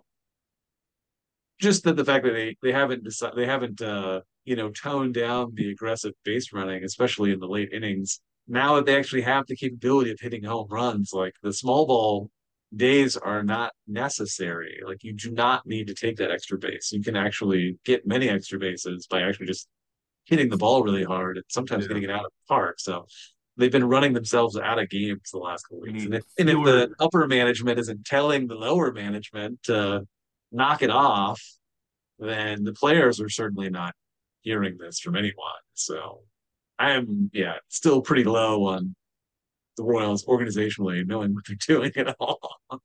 just that the fact that they haven't decided they haven't toned down the aggressive base running, especially in the late innings. Now that they actually have the capability of hitting home runs, like the small ball days are not necessary. Like you do not need to take that extra base. You can actually get many extra bases by actually just hitting the ball really hard and sometimes Yeah. getting it out of the park. So they've been running themselves out of games the last couple of We weeks. need And if the fewer. upper management isn't telling the lower management to knock it off, then the players are certainly not hearing this from anyone. So I am, yeah, still pretty low on the Royals organizationally, knowing what they're doing at all.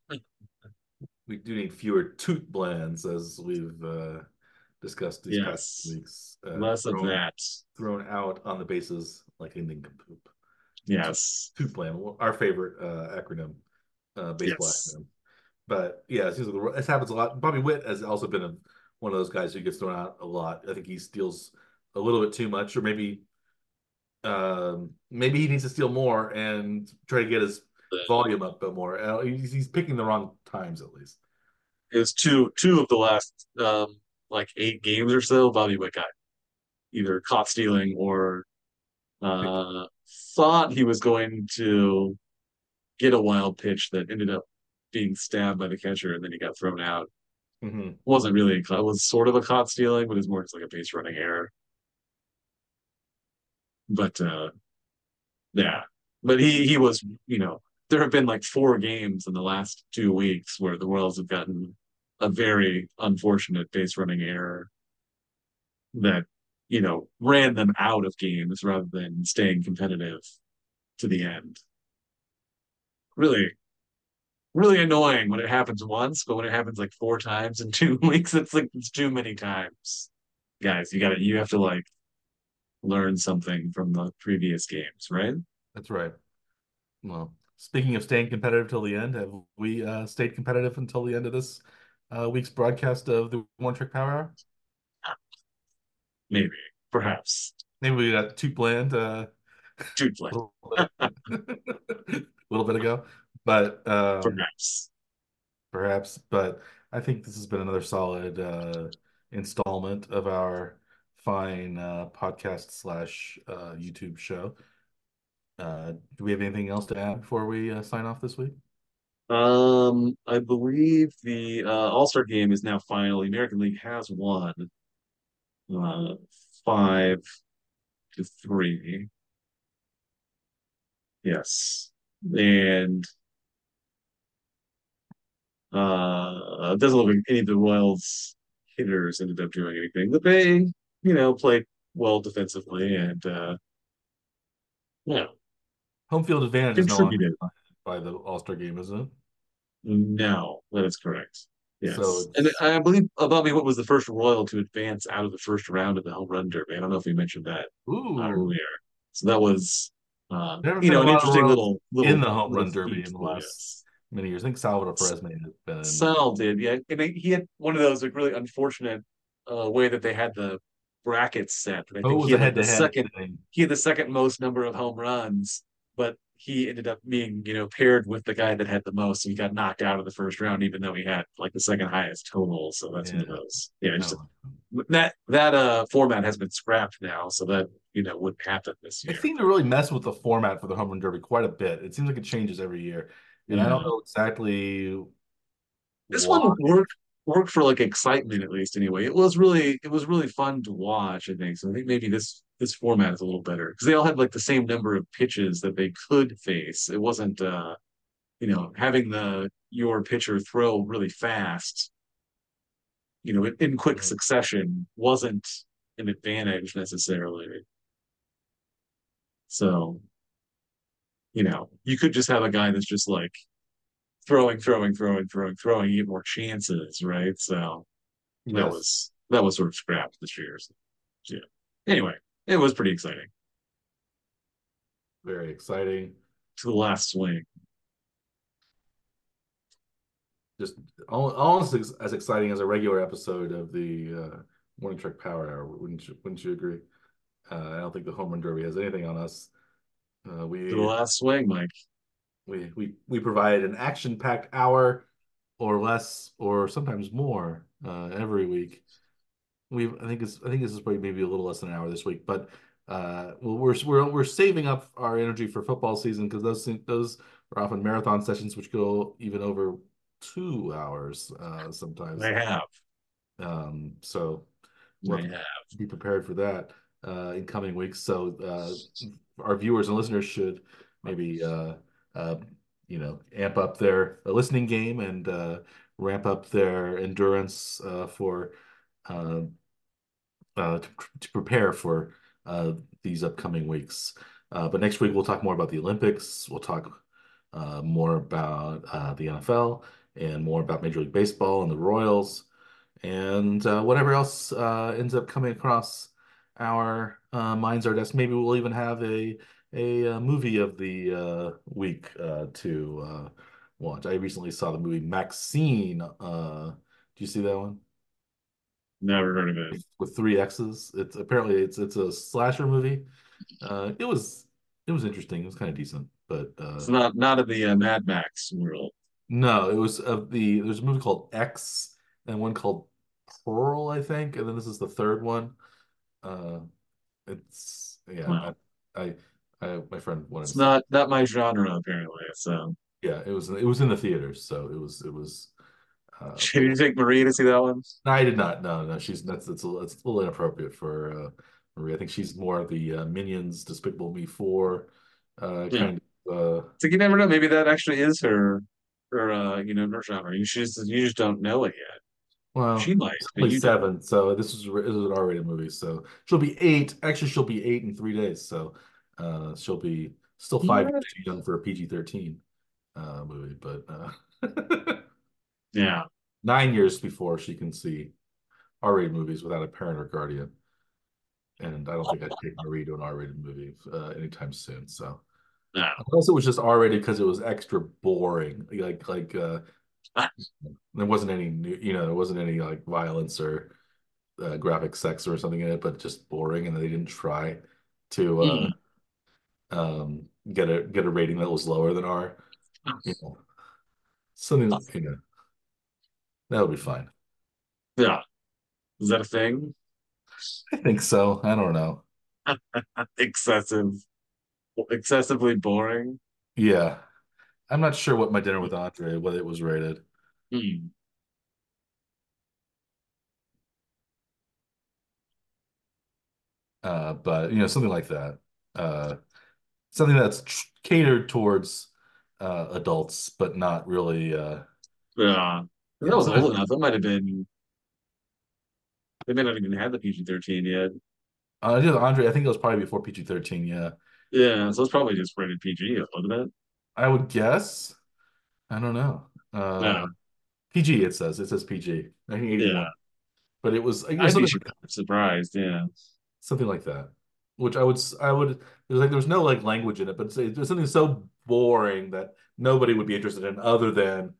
We do need fewer toot blends, as we've discussed these past Yes, weeks. less of that. Thrown out on the bases like a nincompoop. Toot, Yes, toot blend, our favorite acronym, baseball yes. acronym. But yeah, it seems like this happens a lot. Bobby Witt has also been one of those guys who gets thrown out a lot. I think he steals a little bit too much, or maybe he needs to steal more and try to get his volume up a bit more. He's picking the wrong times at least. It was two of the last like 8 games or so. Bobby Witt got either caught stealing or uh, thought he was going to get a wild pitch that ended up being stabbed by the catcher, and then he got thrown out. Mm-hmm. Wasn't really it was sort of a caught stealing, but it's more just like a base running error. But yeah, but he was there have been like 4 games in the last 2 weeks where the Royals have gotten a very unfortunate base running error that ran them out of games rather than staying competitive to the end. Really, really annoying when it happens once, but when it happens like 4 times in 2 weeks, it's too many times. Guys, you have to like learn something from the previous games, right? That's right. Well, speaking of staying competitive till the end, have we stayed competitive until the end of this week's broadcast of the One Trick Power Hour? Maybe, perhaps, Maybe we got too bland too a late, little little bit ago, but perhaps. perhaps. But I think this has been another solid installment of our fine podcast slash YouTube show. Do we have anything else to add before we sign off this week? I believe the All-Star game is now final. The American League has won 5-3. Yes. And it doesn't look like any of the Royals hitters ended up doing anything, but they, played well defensively and yeah, Home field advantage is no longer contributed. by the All-Star game, isn't it? No, that is correct. So Yes. And it's I believe Bobby Witt was the first Royal to advance out of the first round of the Home Run Derby. I don't know if we mentioned that ooh, earlier. So that was there haven't been a an lot of interesting Royals little in little the home little run derby feat in the for last us. many years. I think Salvador Perez may have been. Sal did, yeah. And he had one of those like really unfortunate way that they had the brackets set. And I Oh, it think was a head-to-head thing. he had the second most number of home runs, but he ended up being, paired with the guy that had the most. So he got knocked out of the first round, even though he had like the second highest total. So that's one of Yeah. those. Yeah, just No. that format has been scrapped now, so that wouldn't happen this They year. seem to really mess with the format for the home run derby quite a bit. It seems like it changes every year, and I don't Yeah. know exactly This why. one worked for like excitement at least anyway. It was really fun to watch, I think. So I think maybe this format is a little better because they all had like the same number of pitches that they could face. It wasn't having the your pitcher throw really fast, in quick Mhm. succession wasn't an advantage necessarily. So, you could just have a guy that's just like throwing, throwing, throwing, throwing, throwing, you get more chances, right? So that Yes, was that was sort of scrapped this year. So, yeah. Anyway, it was pretty exciting very exciting. to the last swing. Just almost as exciting as a regular episode of the Morning Trek Power Hour. Wouldn't you agree? I don't think the Home Run Derby has anything on us. Uh, To the we last swing, Mike. we provide an action-packed hour or less, or sometimes more, every week. I think this is probably maybe a little less than an hour this week, but well, we're saving up our energy for football season because those are often marathon sessions which go even over 2 hours sometimes. They have. So we'll They have to have. be prepared for that in coming weeks. So our viewers and listeners should maybe uh, amp up their listening game and ramp up their endurance for uh, to prepare for uh, these upcoming weeks. But next week we'll talk more about the Olympics. We'll talk more about the NFL and more about Major League Baseball and the Royals and whatever else ends up coming across our minds, our desk. Maybe we'll even have a movie of the week to watch. I recently saw the movie Maxine. Do you see that one? Never heard of it. With three X's. It's apparently it's a slasher movie. It was interesting. It was kind of decent, but It's not of the Mad Max world. no, it was of there's a movie called X and one called Pearl, I think, and then this is the third one. Uh, it's yeah, Well, my friend wanted it's to see. not my genre apparently. So, Yeah, it was in the theaters, so it was. did you take Marie to see that one? No, I did not. No, no, it's a little inappropriate for Marie. I think she's more of the Minions, Despicable Me 4 Yeah. kind of. It's like you never know. Maybe that actually is her genre. You just don't know it yet. She Well, might, it's but only you don't. 7, so this is an R-rated movie. So she'll be 8. Actually, she'll be 8 in 3 days. So she'll be still 5 years too young for a PG-13 movie, but Yeah. 9 years before she can see R-rated movies without a parent or guardian. And I don't think I'd take Marie to an R-rated movie anytime soon. So No. unless it was just R-rated because it was extra boring, like there wasn't any there wasn't any like violence or graphic sex or something in it, but just boring, and they didn't try to Mm. get a rating that was lower than R. You know, something that would be fine. Yeah. Is that a thing? I think so. I don't know. Excessive, excessively boring. Yeah, I'm not sure what My Dinner with Andre whether it was rated, Mm. but something like that. Uh, Something that's catered towards adults, but not really. Yeah. That was Something. old enough. That might have been. They may not even have the PG-13 yet. Yeah, Andre, I think it was probably before PG-13. Yeah, Yeah, so it's probably just rated PG, wasn't it? I would guess. I don't know. Yeah. PG, it says PG, Yeah. 1981. But it was I'd be something like that. surprised. Yeah. Something like that. Which there's no like language in it, but there's something so boring that nobody would be interested in other than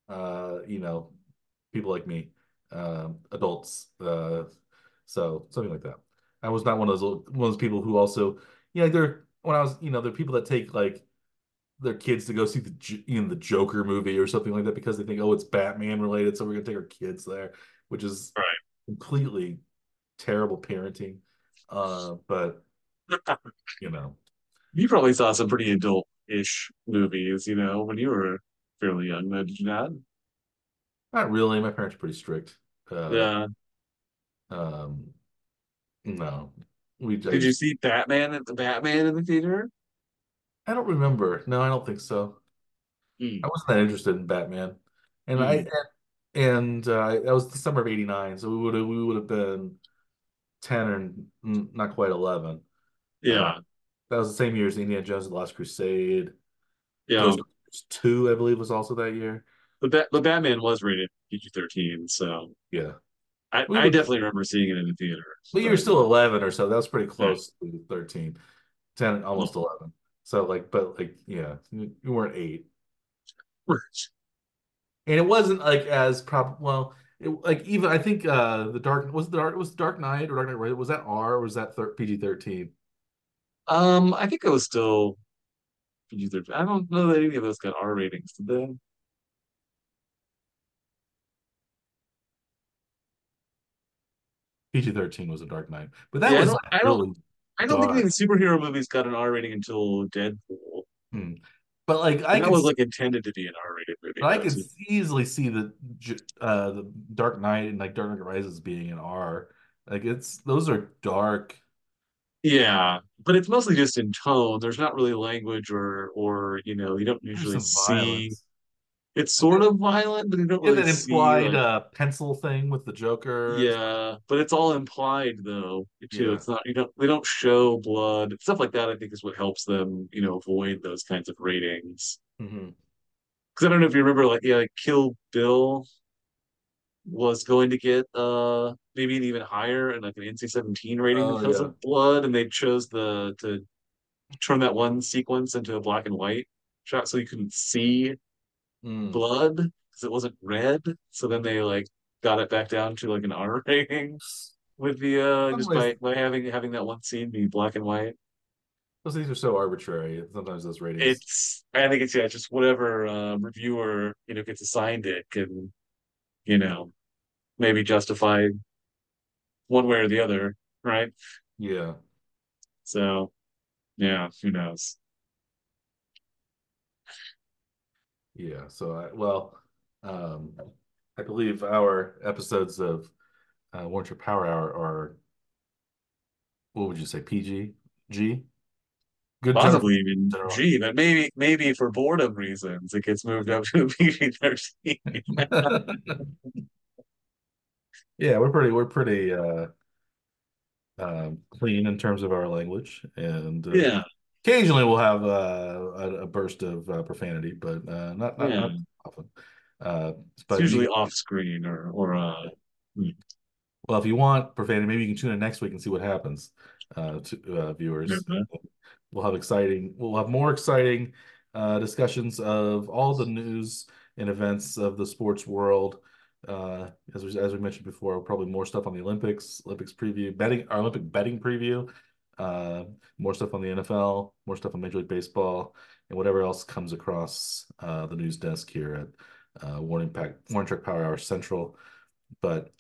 people like me, adults. So something like that. I was not one of those people who also, they're when I was, there are people that take like their kids to go see the Joker movie or something like that because they think, oh, it's Batman related, so we're gonna take our kids there, which is completely terrible parenting. But Right. you know, You probably saw some pretty adult-ish movies, when you were fairly young, though, did you not? not really. My parents are pretty strict. Uh, Yeah. um, no. I Did you just see Batman in the theater? I don't remember. No, I don't think so. I Hmm. wasn't that interested in Batman, and Hmm. that was the summer of '89, so we would have been 10 or not quite 11. Uh, Yeah. that was the same year as Indiana Jones and the Last Crusade. Yeah. Ghostbusters 2, I believe, was also that year. The Batman was rated PG-13, so Yeah, we I would, definitely remember seeing it in the theater. but you were But still 11 or so. That was pretty yeah. close to 13, 10, almost 11. So like, but like, yeah, you weren't 8. And it wasn't like as well, like even I think the Dark Knight or Dark Knight Rises, was that R or was that PG-13? I think it was still PG-13. I don't know that any of those got R ratings, did they? PG-13 was a Dark Knight, but that Yeah, was like really I don't think any of dark. the superhero movies got an R rating until Deadpool. Hmm. But like And that was like intended to be an R-rated movie I though could too. easily see the Dark Knight and like Dark Knight Rises being an R. Like it's those are dark. Yeah, but it's mostly just in tone. There's not really language or you don't There's usually some see. violence. It's Like sort of violent, but you don't yeah, really that see implied like pencil thing with the Joker and stuff. yeah, but it's all implied though too. Yeah. It's not they don't show blood. Stuff like that I think is what helps them, avoid those kinds of ratings. Hmm. Because I don't know if you remember like yeah, like Kill Bill was going to get maybe an even higher and like an NC-17 rating Oh because yeah. of blood, and they chose the to turn that one sequence into a black and white shot so you couldn't see Mm. blood because it wasn't red. So then they like got it back down to like an R rating with the Some just ways by having that one scene be black and white. those things are so arbitrary. Sometimes those ratings. It's I think it's yeah, just whatever reviewer gets assigned it can you know maybe justify one way or the other, right? Yeah. So yeah, who knows? Yeah. So um, I believe our episodes of Warner Trip Power Hour are, what would you say, PG? G? Good term. Possibly even General. G, but maybe for boredom reasons it gets moved up to PG-13. Yeah, we're pretty clean in terms of our language, and Yeah, occasionally we'll have a burst of profanity, but yeah. not often. Uh, It's but usually you off screen or Well, if you want profanity, maybe you can tune in next week and see what happens, to viewers. mhm. We'll have more exciting discussions of all the news and events of the sports world. As we mentioned before, probably more stuff on the Olympics preview, our Olympic betting preview, more stuff on the NFL, more stuff on Major League Baseball, and whatever else comes across the news desk here at Warning Track Power Hour Central. But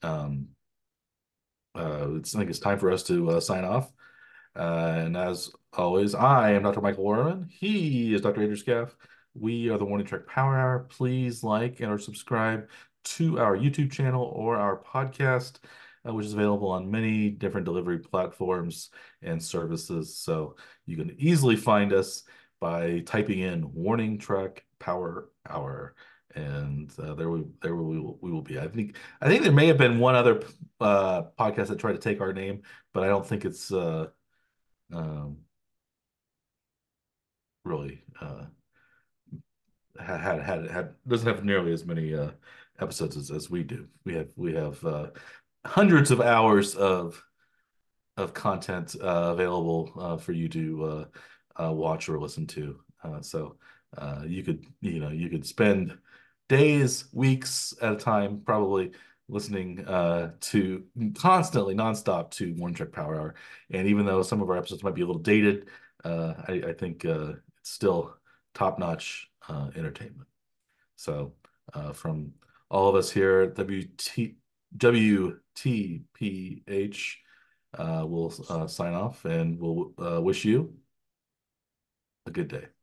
I think it's time for us to sign off. And as always, I am Dr. Michael Warman. He is Dr. Andrew Scaff. We are the Warning Track Power Hour. Please like and or subscribe to our YouTube channel or our podcast, which is available on many different delivery platforms and services. So you can easily find us by typing in Warning Track Power Hour. And we will be. I think there may have been one other podcast that tried to take our name, but I don't think it's um, really had doesn't have nearly as many episodes as we do. We have hundreds of hours of content available for you to watch or listen to. So you could spend days, weeks at a time, probably listening to constantly nonstop to One Track Power Hour. And even though some of our episodes might be a little dated, I think it's still top-notch entertainment. So from all of us here at WTPH, we'll sign off and we'll wish you a good day.